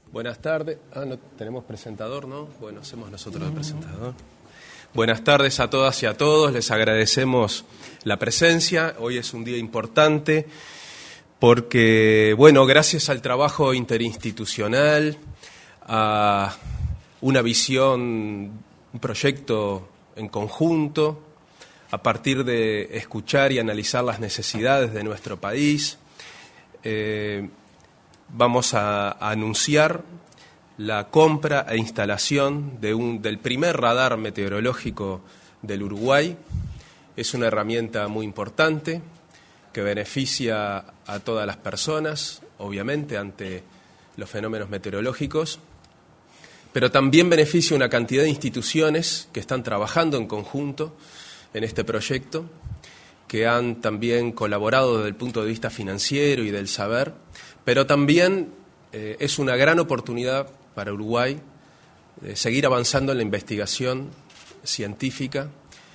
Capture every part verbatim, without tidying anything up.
Buenas tardes. Ah, no tenemos presentador, ¿no? Bueno, hacemos nosotros el presentador. Buenas tardes a todas y a todos. Les agradecemos la presencia. Hoy es un día importante porque, bueno, gracias al trabajo interinstitucional, a una visión, un proyecto en conjunto, a partir de escuchar y analizar las necesidades de nuestro país, eh, vamos a, a anunciar la compra e instalación de un, del primer radar meteorológico del Uruguay. Es una herramienta muy importante que beneficia a todas las personas, obviamente, ante los fenómenos meteorológicos, pero también beneficia una cantidad de instituciones que están trabajando en conjunto en este proyecto, que han también colaborado desde el punto de vista financiero y del saber, pero también eh, es una gran oportunidad para Uruguay de seguir avanzando en la investigación científica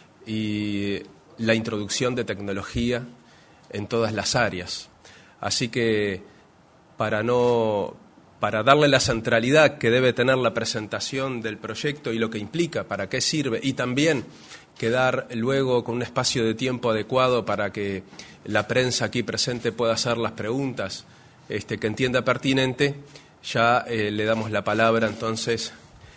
y la introducción de tecnología en todas las áreas. Así que para no para darle la centralidad que debe tener la presentación del proyecto y lo que implica, para qué sirve, y también quedar luego con un espacio de tiempo adecuado para que la prensa aquí presente pueda hacer las preguntas este, que entienda pertinente, ya eh, le damos la palabra entonces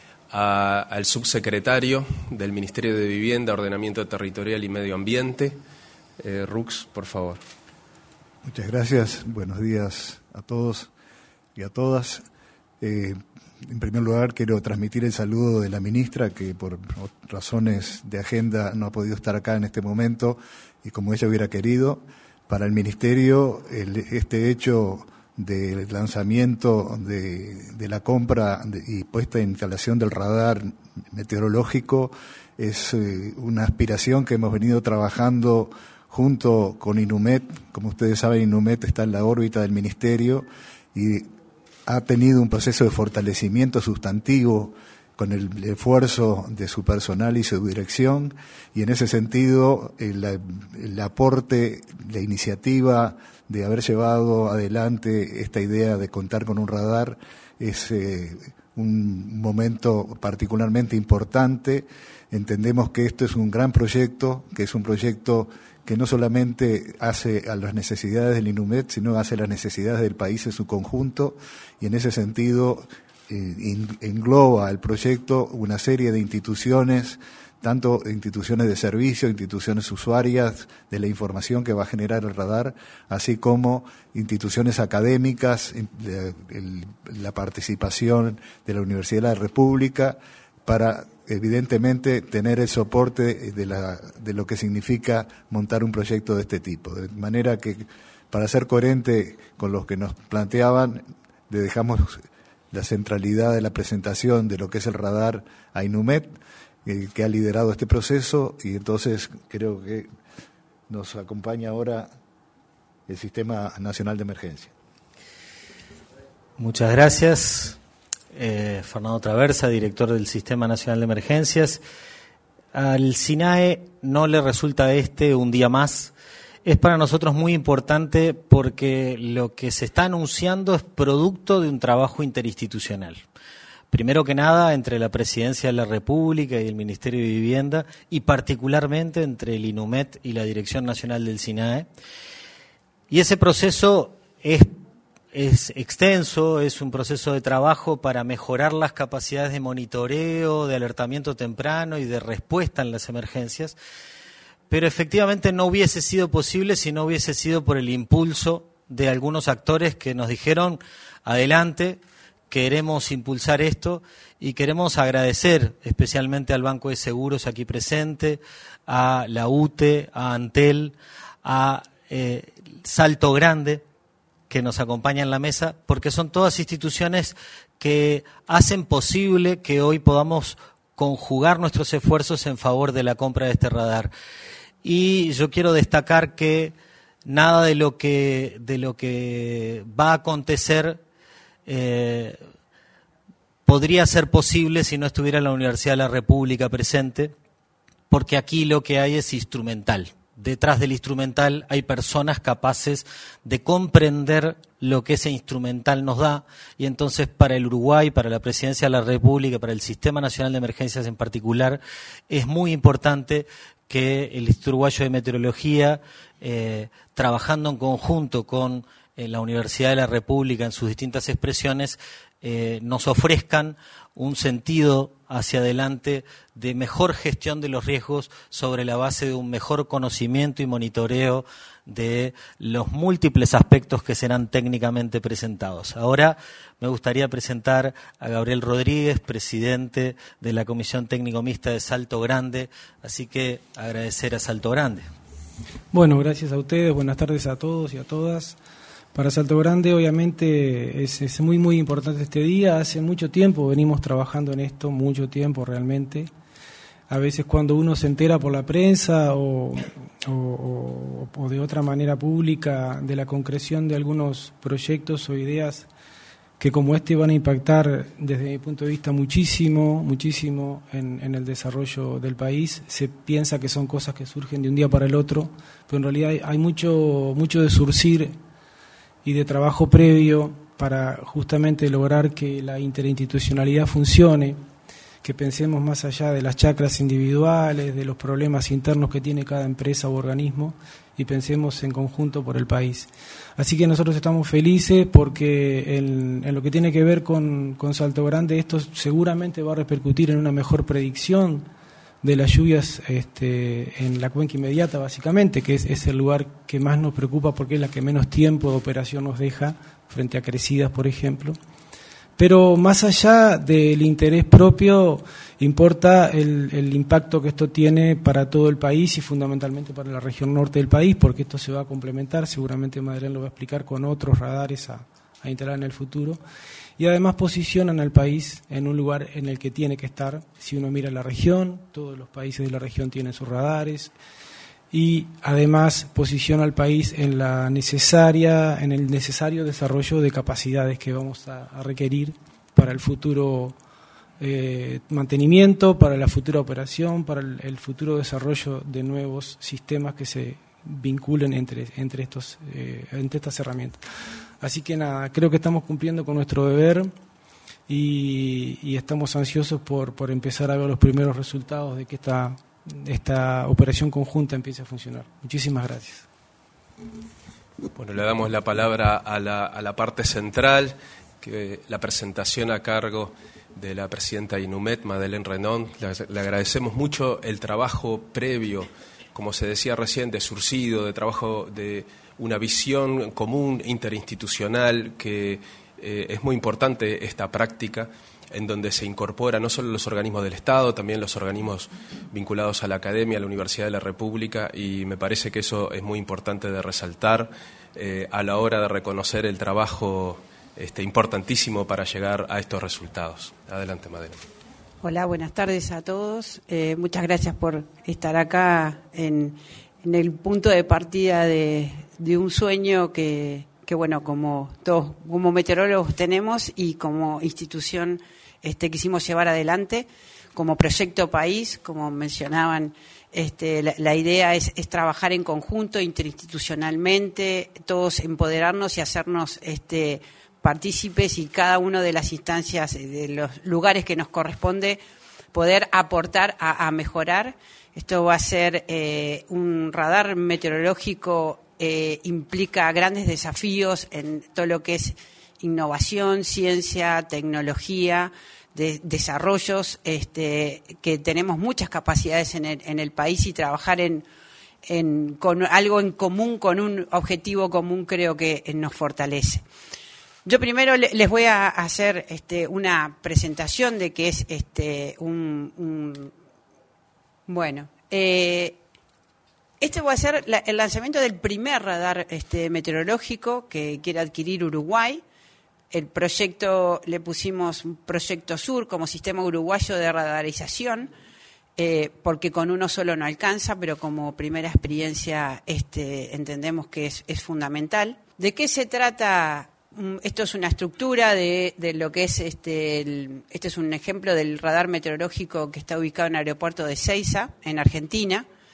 a, al subsecretario del Ministerio de Vivienda, Ordenamiento Territorial y Medio Ambiente. Eh, Rux, por favor. Muchas gracias. Buenos días a todos y a todas. Eh, en primer lugar, quiero transmitir el saludo de la ministra, que por razones de agenda no ha podido estar acá en este momento, y como ella hubiera querido. Para el Ministerio, el, este hecho del lanzamiento de, de la compra de, y puesta en instalación del radar meteorológico es eh, una aspiración que hemos venido trabajando junto con INUMET. Como ustedes saben, INUMET está en la órbita del Ministerio y ha tenido un proceso de fortalecimiento sustantivo con el esfuerzo de su personal y su dirección, y en ese sentido el, el aporte, la iniciativa de haber llevado adelante esta idea de contar con un radar es eh, un momento particularmente importante. Entendemos que esto es un gran proyecto, que es un proyecto que no solamente hace a las necesidades del INUMET, sino hace a las necesidades del país en su conjunto, y en ese sentido eh, engloba el proyecto una serie de instituciones, tanto instituciones de servicio, instituciones usuarias de la información que va a generar el radar, así como instituciones académicas, la, el, la participación de la Universidad de la República, para evidentemente tener el soporte de, la, de lo que significa montar un proyecto de este tipo. De manera que, para ser coherente con los que nos planteaban, le dejamos la centralidad de la presentación de lo que es el radar a INUMET, eh, que ha liderado este proceso, y entonces creo que nos acompaña ahora el Sistema Nacional de Emergencia. Muchas gracias. Eh, Fernando Traversa, director del Sistema Nacional de Emergencias. Al SINAE no le resulta este un día más. Es para nosotros muy importante porque lo que se está anunciando es producto de un trabajo interinstitucional. Primero que nada, entre la Presidencia de la República y el Ministerio de Vivienda, y particularmente entre el INUMET y la Dirección Nacional del SINAE. Y ese proceso es Es extenso, es un proceso de trabajo para mejorar las capacidades de monitoreo, de alertamiento temprano y de respuesta en las emergencias, pero efectivamente no hubiese sido posible si no hubiese sido por el impulso de algunos actores que nos dijeron: adelante, queremos impulsar esto, y queremos agradecer especialmente al Banco de Seguros aquí presente, a la U T E, a Antel, a eh, Salto Grande, que nos acompaña en la mesa, porque son todas instituciones que hacen posible que hoy podamos conjugar nuestros esfuerzos en favor de la compra de este radar. Y yo quiero destacar que nada de lo que, de lo que va a acontecer eh, podría ser posible si no estuviera la Universidad de la República presente, porque aquí lo que hay es instrumental. detrás del instrumental hay personas capaces de comprender lo que ese instrumental nos da, y entonces para el Uruguay, para la Presidencia de la República, para el Sistema Nacional de Emergencias en particular, es muy importante que el Instituto Uruguayo de Meteorología, eh, trabajando en conjunto con eh, la Universidad de la República en sus distintas expresiones, eh, nos ofrezcan un sentido hacia adelante de mejor gestión de los riesgos sobre la base de un mejor conocimiento y monitoreo de los múltiples aspectos que serán técnicamente presentados. Ahora me gustaría presentar a Gabriel Rodríguez, presidente de la Comisión Técnico Mixta de Salto Grande, así que agradecer a Salto Grande. Bueno, gracias a ustedes, buenas tardes a todos y a todas. Para Salto Grande, obviamente, es, es muy, muy importante este día. Hace mucho tiempo venimos trabajando en esto, mucho tiempo realmente. A veces cuando uno se entera por la prensa o, o, o, o de otra manera pública de la concreción de algunos proyectos o ideas que como este van a impactar desde mi punto de vista muchísimo, muchísimo en, en el desarrollo del país, se piensa que son cosas que surgen de un día para el otro, pero en realidad hay, hay mucho, mucho de surcir y de trabajo previo para justamente lograr que la interinstitucionalidad funcione, que pensemos más allá de las chacras individuales, de los problemas internos que tiene cada empresa u organismo, y pensemos en conjunto por el país. Así que nosotros estamos felices porque en, en lo que tiene que ver con, con Salto Grande, esto seguramente va a repercutir en una mejor predicción de las lluvias este, en la cuenca inmediata, básicamente, que es, es el lugar que más nos preocupa porque es la que menos tiempo de operación nos deja, frente a crecidas, por ejemplo. Pero más allá del interés propio, importa el, el impacto que esto tiene para todo el país y fundamentalmente para la región norte del país, porque esto se va a complementar, seguramente Madeleine lo va a explicar, con otros radares a, a instalar en el futuro. Y además posicionan al país en un lugar en el que tiene que estar. Si uno mira la región, todos los países de la región tienen sus radares, y además posiciona al país en la necesaria, en el necesario desarrollo de capacidades que vamos a, a requerir para el futuro eh, mantenimiento, para la futura operación, para el, el futuro desarrollo de nuevos sistemas que se vinculen entre, entre, estos, eh, entre estas herramientas. Así que nada, creo que estamos cumpliendo con nuestro deber y, y estamos ansiosos por, por empezar a ver los primeros resultados de que esta, esta operación conjunta empiece a funcionar. Muchísimas gracias. Bueno, le damos la palabra a la, a la parte central, que la presentación a cargo de la presidenta de INUMET, Madeleine Renon. Le, le agradecemos mucho el trabajo previo, como se decía recién, de surcido, de trabajo de una visión común interinstitucional, que eh, es muy importante esta práctica, en donde se incorpora no solo los organismos del Estado, también los organismos vinculados a la academia, a la Universidad de la República, y me parece que eso es muy importante de resaltar eh, a la hora de reconocer el trabajo este, importantísimo para llegar a estos resultados. Adelante, Madeleine. Hola, buenas tardes a todos. Eh, muchas gracias por estar acá en, en el punto de partida de, de un sueño que, que, bueno, como todos, como meteorólogos tenemos y como institución este, quisimos llevar adelante, como proyecto país, como mencionaban, este, la, la idea es, es trabajar en conjunto, interinstitucionalmente, todos empoderarnos y hacernos este, partícipes y cada una de las instancias, de los lugares que nos corresponde, poder aportar a, a mejorar. Esto va a ser eh, un radar meteorológico, eh, implica grandes desafíos en todo lo que es innovación, ciencia, tecnología, de, desarrollos, este, que tenemos muchas capacidades en el, en el país, y trabajar en, en con algo en común, con un objetivo común, creo que nos fortalece. Yo primero les voy a hacer este, una presentación de que es este, un, un bueno, eh, este va a ser la, el lanzamiento del primer radar este, meteorológico que quiere adquirir Uruguay. El proyecto, le pusimos un proyecto Sur como sistema uruguayo de radarización, eh, porque con uno solo no alcanza, pero como primera experiencia este, entendemos que es, es fundamental. ¿De qué se trata? Esto es una estructura de, de lo que es, este, el, este es un ejemplo del radar meteorológico que está ubicado en el aeropuerto de Ezeiza, en Argentina.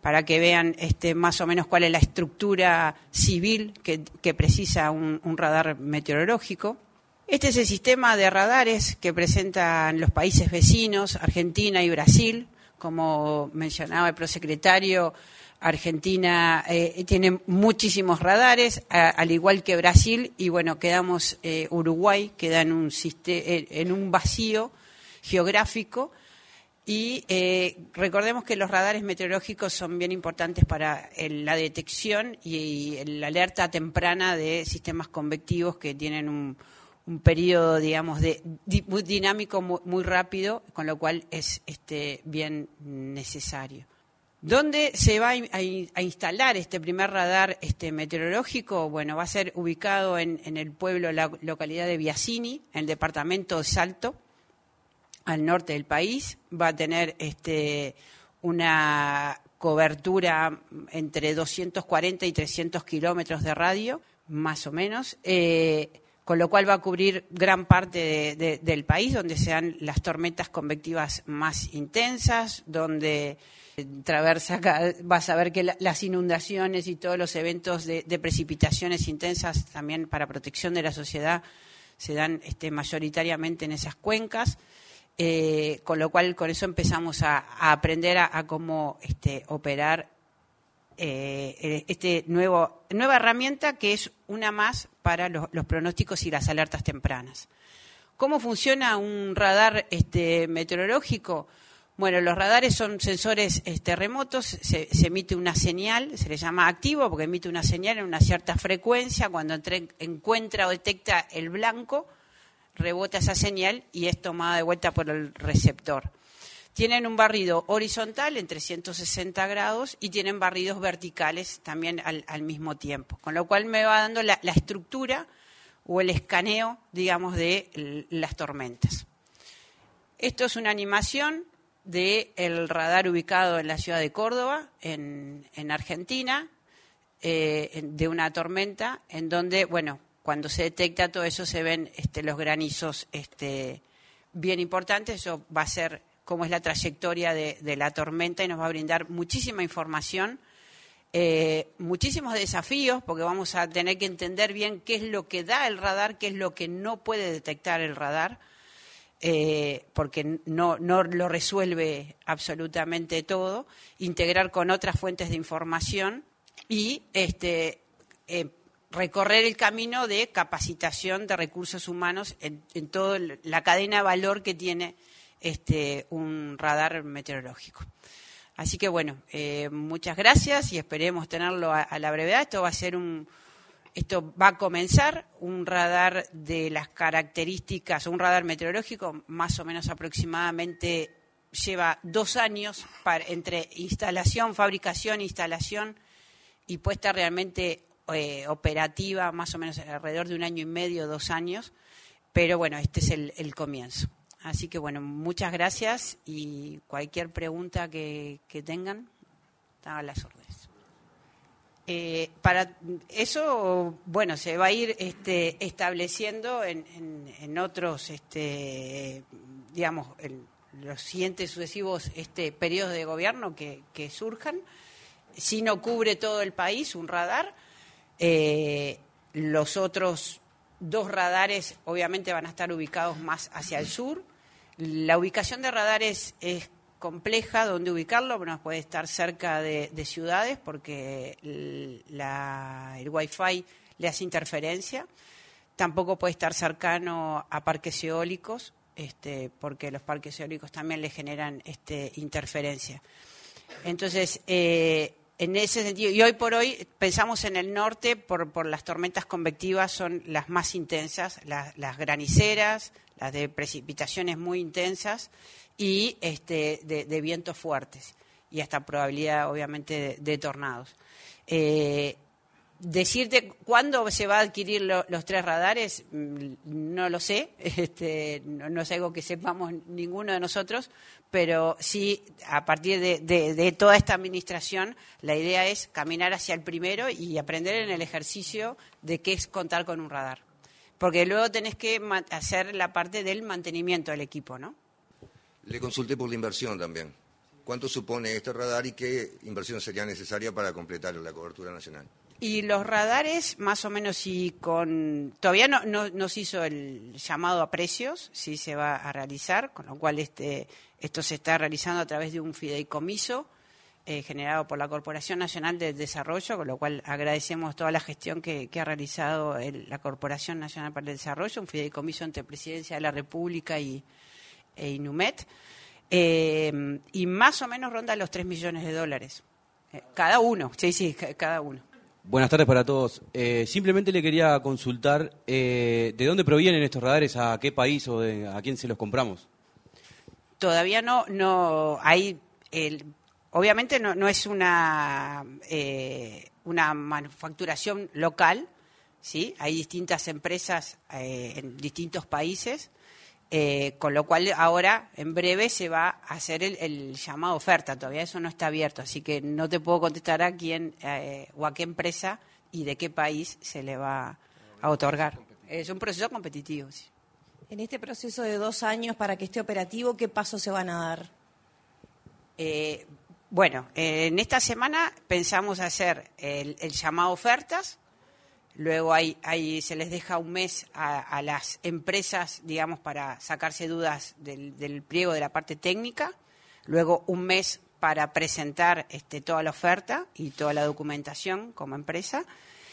para que vean este, más o menos cuál es la estructura civil que, que precisa un, un radar meteorológico. Este es el sistema de radares que presentan los países vecinos, Argentina y Brasil. Como mencionaba el prosecretario, Argentina eh, tiene muchísimos radares, a, al igual que Brasil, y bueno, quedamos, eh, Uruguay queda en un, sistema, en un vacío geográfico. Y eh, recordemos que los radares meteorológicos son bien importantes para el, la detección y, y la alerta temprana de sistemas convectivos que tienen un, un periodo, digamos, de, di, muy dinámico, muy, muy rápido, con lo cual es este, bien necesario. ¿Dónde se va a, a, a instalar este primer radar este, meteorológico? Bueno, va a ser ubicado en, en el pueblo, la localidad de Biasini, en el departamento de Salto, al norte del país. Va a tener este, una cobertura entre doscientos cuarenta y trescientos kilómetros de radio, más o menos, eh, con lo cual va a cubrir gran parte de, de, del país, donde sean las tormentas convectivas más intensas, donde traversa, vas a ver que la, las inundaciones y todos los eventos de, de precipitaciones intensas también para protección de la sociedad se dan este, mayoritariamente en esas cuencas. Eh, con lo cual, con eso empezamos a, a aprender a, a cómo este, operar eh, este nuevo nueva herramienta que es una más para los, los pronósticos y las alertas tempranas. ¿Cómo funciona un radar este, meteorológico? Bueno, los radares son sensores este, remotos, se, se emite una señal, se le llama activo porque emite una señal en una cierta frecuencia, cuando entre, encuentra o detecta el blanco, rebota esa señal y es tomada de vuelta por el receptor. Tienen un barrido horizontal en trescientos sesenta grados y tienen barridos verticales también al, al mismo tiempo, con lo cual me va dando la, la estructura o el escaneo, digamos, de l- las tormentas. Esto es una animación del radar ubicado en la ciudad de Córdoba, en, en Argentina, eh, de una tormenta en donde, bueno, cuando se detecta todo eso se ven este, los granizos este, bien importantes. Eso va a ser cómo es la trayectoria de, de la tormenta y nos va a brindar muchísima información, eh, muchísimos desafíos, porque vamos a tener que entender bien qué es lo que da el radar, qué es lo que no puede detectar el radar, eh, porque no, no lo resuelve absolutamente todo, integrar con otras fuentes de información y este eh, recorrer el camino de capacitación de recursos humanos en, en toda la cadena de valor que tiene este, un radar meteorológico. Así que bueno, eh, muchas gracias y esperemos tenerlo a, a la brevedad. Esto va a ser un, esto va a comenzar un radar de las características, un radar meteorológico más o menos aproximadamente lleva dos años para, entre instalación, fabricación, instalación y puesta realmente Eh, operativa, más o menos alrededor de un año y medio, dos años, pero bueno, este es el, el comienzo. Así que bueno, muchas gracias y cualquier pregunta que, que tengan, están a las órdenes. Eh, para eso, bueno, se va a ir este, estableciendo en, en, en otros, este, digamos, en los siguientes sucesivos este, periodos de gobierno que, que surjan. Si no cubre todo el país, un radar. Eh, los otros dos radares obviamente van a estar ubicados más hacia el sur. La ubicación de radares es compleja, donde ubicarlo, bueno, puede estar cerca de, de ciudades porque el, la, el Wi-Fi le hace interferencia. Tampoco puede estar cercano a parques eólicos, este, porque los parques eólicos también le generan este, interferencia. Entonces, eh, en ese sentido, y hoy por hoy pensamos en el norte por, por las tormentas convectivas, son las más intensas, las, las graniceras, las de precipitaciones muy intensas y este, de, de vientos fuertes y hasta probabilidad obviamente de, de tornados. Eh, decirte cuándo se va a adquirir lo, los tres radares, no lo sé, este, no, no es algo que sepamos ninguno de nosotros, pero sí, a partir de, de, de toda esta administración, la idea es caminar hacia el primero y aprender en el ejercicio de qué es contar con un radar. Porque luego tenés que hacer la parte del mantenimiento del equipo, ¿no? Le consulté por la inversión también. cuánto supone este radar y qué inversión sería necesaria para completar la cobertura nacional. Y los radares, más o menos, y con todavía no, no, no se hizo el llamado a precios, sí se va a realizar, con lo cual este esto se está realizando a través de un fideicomiso eh, generado por la Corporación Nacional de Desarrollo, con lo cual agradecemos toda la gestión que, que ha realizado el, la Corporación Nacional para el Desarrollo, un fideicomiso entre Presidencia de la República y e INUMET, eh, y más o menos ronda los tres millones de dólares, eh, cada uno, sí, sí, cada uno. Buenas tardes para todos. Eh, simplemente le quería consultar eh, ¿de dónde provienen estos radares? ¿A qué país o de, a quién se los compramos? Todavía no, no hay, el, obviamente no, no es una eh, una manufacturación local, ¿sí? Hay distintas empresas eh, en distintos países, eh, con lo cual ahora en breve se va a hacer el, el llamado oferta. Todavía eso no está abierto, así que no te puedo contestar a quién eh, o a qué empresa y de qué país se le va a otorgar. Es un proceso competitivo, sí. En este proceso de dos años para que esté operativo, ¿qué pasos se van a dar? Eh, bueno, eh, en esta semana pensamos hacer el, el llamado ofertas. Luego hay, hay, se les deja un mes a, a las empresas, digamos, para sacarse dudas del, del pliego de la parte técnica. Luego un mes para presentar este, toda la oferta y toda la documentación como empresa.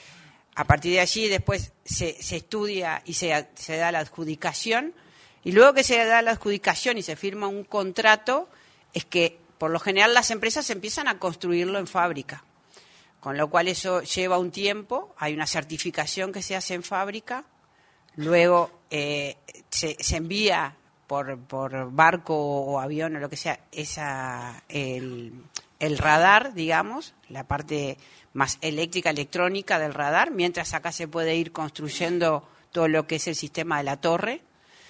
A partir de allí después se, se estudia y se, se da la adjudicación. Y luego que se da la adjudicación y se firma un contrato, es que por lo general las empresas empiezan a construirlo en fábrica. Con lo cual eso lleva un tiempo, hay una certificación que se hace en fábrica, luego eh, se, se envía por, por barco o avión o lo que sea esa, el, el radar, digamos, la parte más eléctrica, electrónica del radar, mientras acá se puede ir construyendo todo lo que es el sistema de la torre.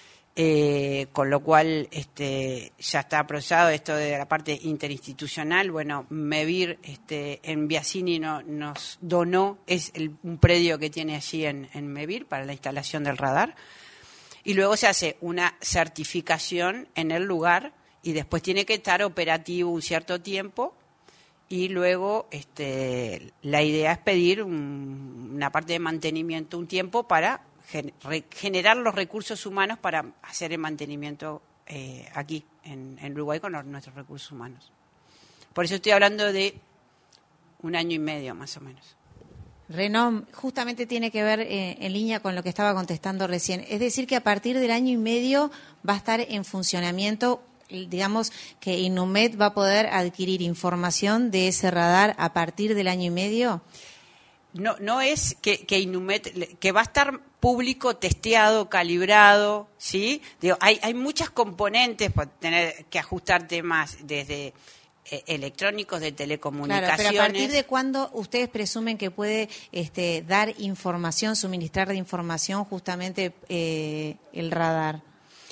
Eh, con lo cual este, ya está procesado esto de la parte interinstitucional. Bueno, MEVIR este, en Biasini no, nos donó es el, un predio que tiene allí en, en MEVIR para la instalación del radar, y luego se hace una certificación en el lugar y después tiene que estar operativo un cierto tiempo, y luego este, la idea es pedir un, una parte de mantenimiento un tiempo para generar los recursos humanos para hacer el mantenimiento eh, aquí en, en Uruguay con los, nuestros recursos humanos. Por eso estoy hablando de un año y medio más o menos. Renom, justamente tiene que ver eh, en línea con lo que estaba contestando recién. Es decir, que a partir del año y medio va a estar en funcionamiento, digamos que INUMET va a poder adquirir información de ese radar a partir del año y medio. No, no es que, que INUMET, que va a estar público, testeado, calibrado, ¿sí? Digo, hay, hay muchas componentes para tener que ajustar temas desde eh, electrónicos, de telecomunicaciones. Claro, pero ¿a partir de cuándo ustedes presumen que puede este, dar información, suministrar de información justamente eh, el radar?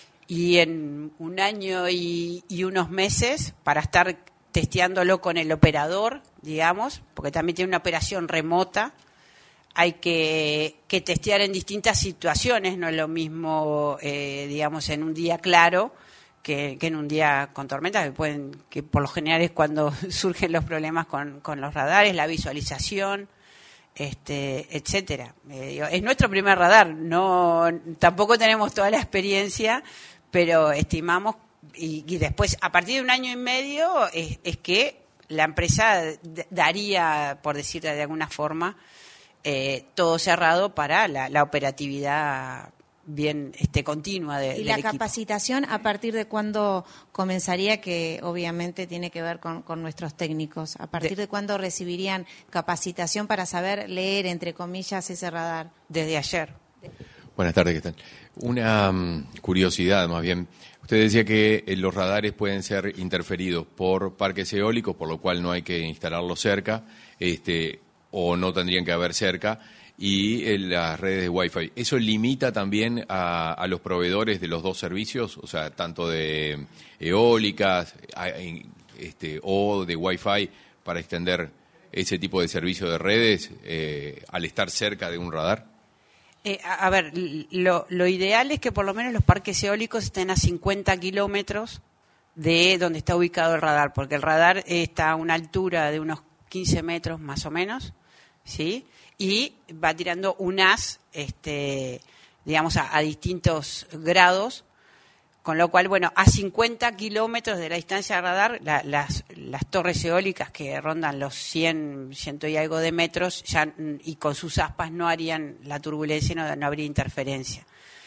Y en un año y, y unos meses para estar testeándolo con el operador, digamos, porque también tiene una operación remota, hay que, que testear en distintas situaciones, no es lo mismo, eh, digamos, en un día claro que, que en un día con tormentas, que, pueden, que por lo general es cuando surgen los problemas con, con los radares, la visualización, este, etcétera. Eh, es nuestro primer radar, no, tampoco tenemos toda la experiencia, pero estimamos. Y, y después, a partir de un año y medio, es, es que la empresa d- daría, por decirlo de alguna forma, eh, todo cerrado para la, la operatividad bien este, continua de, ¿Y del la equipo. capacitación a partir de cuándo comenzaría? Que obviamente tiene que ver con, con nuestros técnicos. ¿A partir de, de cuándo recibirían capacitación para saber leer, entre comillas, ese radar? Desde ayer. Buenas tardes, ¿qué tal? Una um, curiosidad, más bien. Usted decía que eh, los radares pueden ser interferidos por parques eólicos, por lo cual no hay que instalarlos cerca, este, o no tendrían que haber cerca, y eh, las redes de Wi-Fi. ¿Eso limita también a, a los proveedores de los dos servicios, o sea, tanto de eólicas a, este, o de Wi-Fi, para extender ese tipo de servicio de redes eh, al estar cerca de un radar? Eh, a, a ver, lo, lo ideal es que por lo menos los parques eólicos estén a cincuenta kilómetros de donde está ubicado el radar, porque el radar está a una altura de unos quince metros más o menos, ¿sí? Y va tirando un haz, este, digamos, a, a distintos grados, con lo cual, bueno, a cincuenta kilómetros de la distancia del radar, la, las, las torres eólicas que rondan los cien, ciento y algo de metros, ya, y con sus aspas no harían la turbulencia, no, no habría interferencia.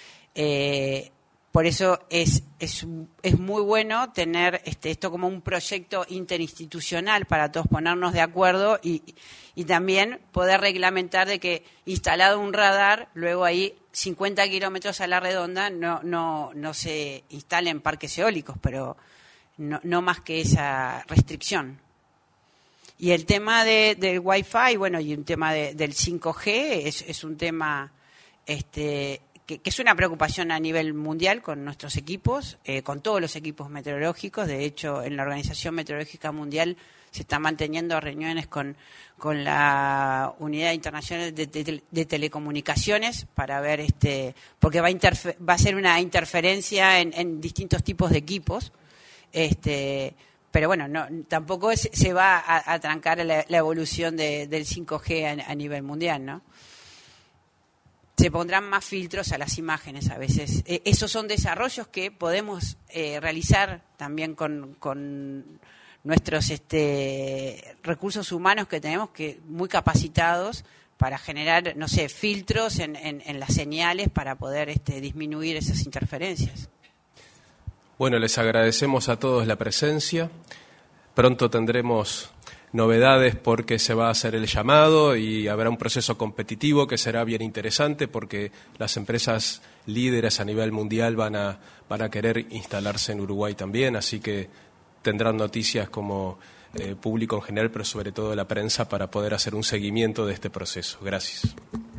Eh, Por eso es, es, es muy bueno tener este, esto como un proyecto interinstitucional para todos ponernos de acuerdo y, y también poder reglamentar de que instalado un radar, luego ahí cincuenta kilómetros a la redonda no, no, no se instalen parques eólicos, pero no, no más que esa restricción. Y el tema de, del Wi-Fi, bueno, y un tema de, del cinco G es, es un tema... este Que, que es una preocupación a nivel mundial con nuestros equipos, eh, con todos los equipos meteorológicos. De hecho, en la Organización Meteorológica Mundial se están manteniendo reuniones con, con la Unidad Internacional de, de, de Telecomunicaciones para ver, este porque va a, interfe- va a ser una interferencia en, en distintos tipos de equipos. Este, pero bueno, no, tampoco es, se va a, a trancar la, la evolución de, del cinco G a, a nivel mundial, ¿no? Se pondrán más filtros a las imágenes a veces. Eh, esos son desarrollos que podemos eh, realizar también con, con nuestros este, recursos humanos que tenemos, que muy capacitados para generar, no sé, filtros en, en, en las señales para poder este, disminuir esas interferencias. Bueno, les agradecemos a todos la presencia. Pronto tendremos novedades porque se va a hacer el llamado y habrá un proceso competitivo que será bien interesante porque las empresas líderes a nivel mundial van a, van a querer instalarse en Uruguay también, así que tendrán noticias como eh, público en general, pero sobre todo la prensa para poder hacer un seguimiento de este proceso. Gracias.